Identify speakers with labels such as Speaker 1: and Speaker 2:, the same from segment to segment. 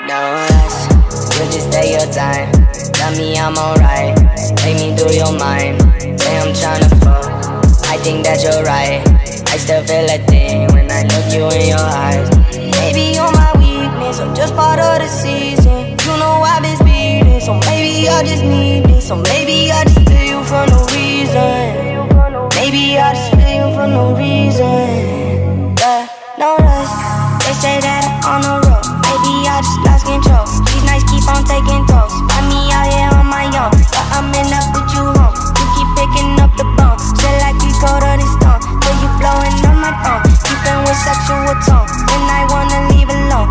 Speaker 1: No rush, you just take your time. Tell me I'm alright, take me through your mind. Say I'm tryna fuck, I think that you're right. I still feel a thing when I look you in your eyes. Maybe you're my weakness, I'm just part of the season. You know I've been speeding, so maybe I just need this. So maybe I just feel you for no reason. Maybe I just feel you for no reason. Yeah, no rush, they say that I'm on the road. Maybe I just lost control. These nights keep on taking tolls. Find me out here on my own, but I'm in up with you home. You keep picking up the bone, feel like we colder than stone. So you blowing on my phone, keeping with sexual tone. When I wanna leave alone,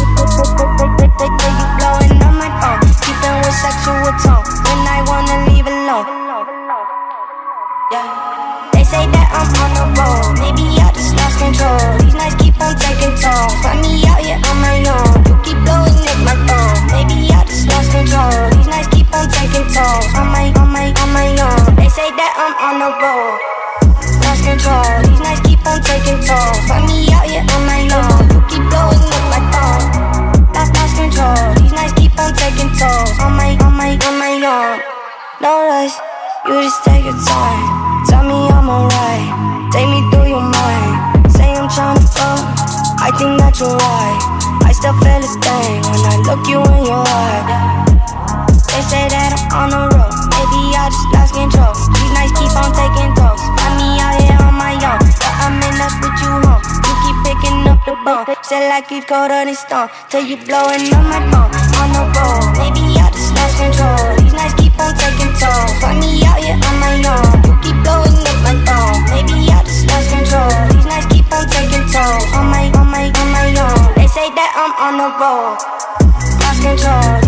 Speaker 1: you blowing on my phone, keeping with sexual tone. When I wanna leave alone, yeah. They say that I'm on the road, maybe I just lost control. These nights keep on taking tolls. Find me out here on my own, you keep blowing up my phone. Maybe I just lost control. These nights keep on taking tolls. On my own. They say that I'm on the road, lost control. These nights keep on taking tolls. Find me out here on my own, you keep blowing up my phone. Lost control. These nights keep on taking tolls. On my own. No rush, you just take your time. Tell me I'm alright, take me through your mind. Say I'm tryna fuck, I think that you're right. I still feel the thing when I look you in your eye. They say that I'm on the road, maybe I just lost control. These nights keep on taking tolls. Find me out here on my own, but I'm in up with you home. You keep picking up the bone, feel like we've colder than stone. Till you blowing on my phone, on the road. Maybe I just lost control. These nights keep on taking tolls. Find me out here on my own, you keep blowing up my phone. Maybe I just lost control. These nights keep on taking tolls. On my own. They say that I'm on the road, lost control.